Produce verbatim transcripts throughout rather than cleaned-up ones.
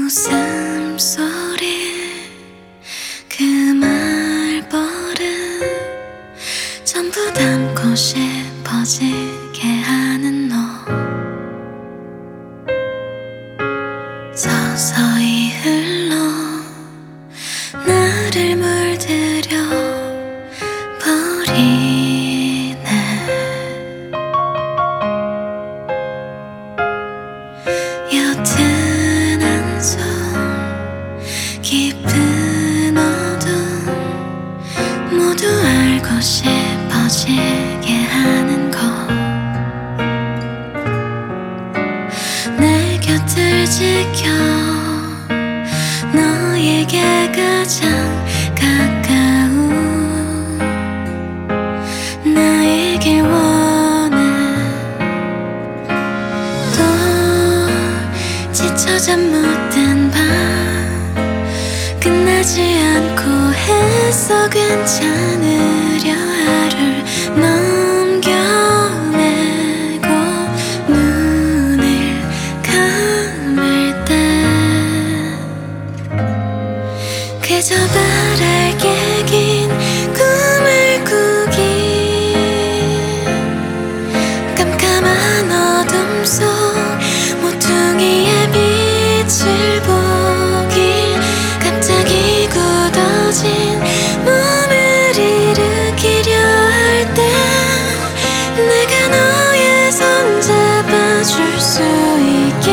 웃음소리 그 말버릇 전부 담고 싶어지게 하는 너 서서히 흘러 나를 물들여 버리네. 옅은 한숨 깊은 어둠 모두 알고 싶어지게 하는 것 내 곁을 지켜 너에게 가장 가까운 나이길 원해. 또 지쳐 잠 못 든 밤 끝나지 않고 애써 괜찮으려 하루를 넘겨내고 눈을 감을 때 그저 바랄게 긴 꿈을 꾸기 깜깜한 어둠 속 모퉁이의 빛을 보길 갑자기 굳어진 몸을 일으키려 할 때 내가 너의 손 잡아줄 수 있게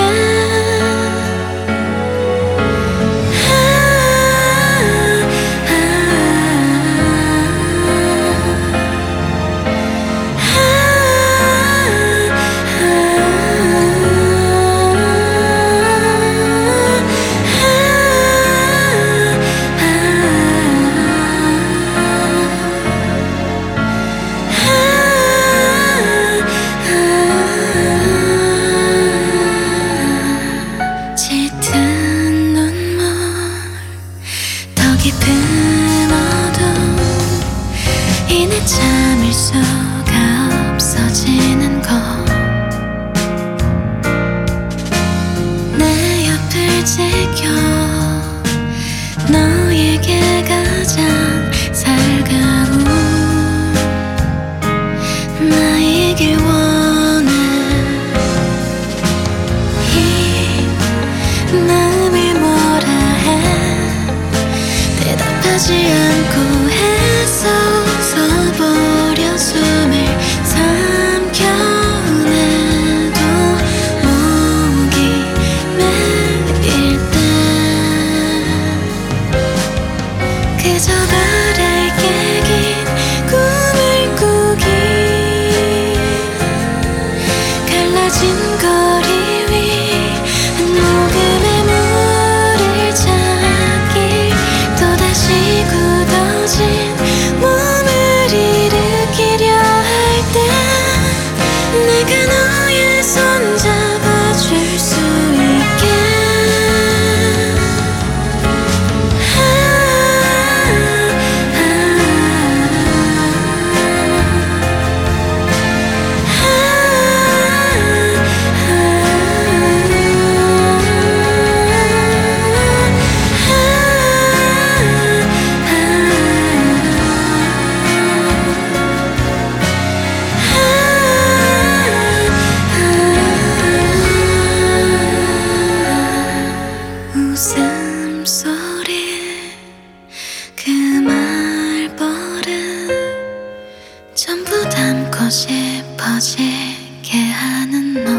짙은 눈물 더 깊은 어둠 이내 참을 수가 없어지는 것 내 옆을 지켜 너에게 가장 살가운 나이길 원해. 이 마음을 뭐라 해 대답하지 않고 애써 웃어버려 숨을 삼켜내도 목이 메일 때 그저 바랄게 긴 꿈을 꾸기 갈라진 거리 위 한 모금의 물을 찾길 또다시 굳어진 몸을 일으키려 할 때 내가 너의 손 잡아줄 수 있게 웃음소리 그 말버릇 전부 담고 싶어지게 하는 너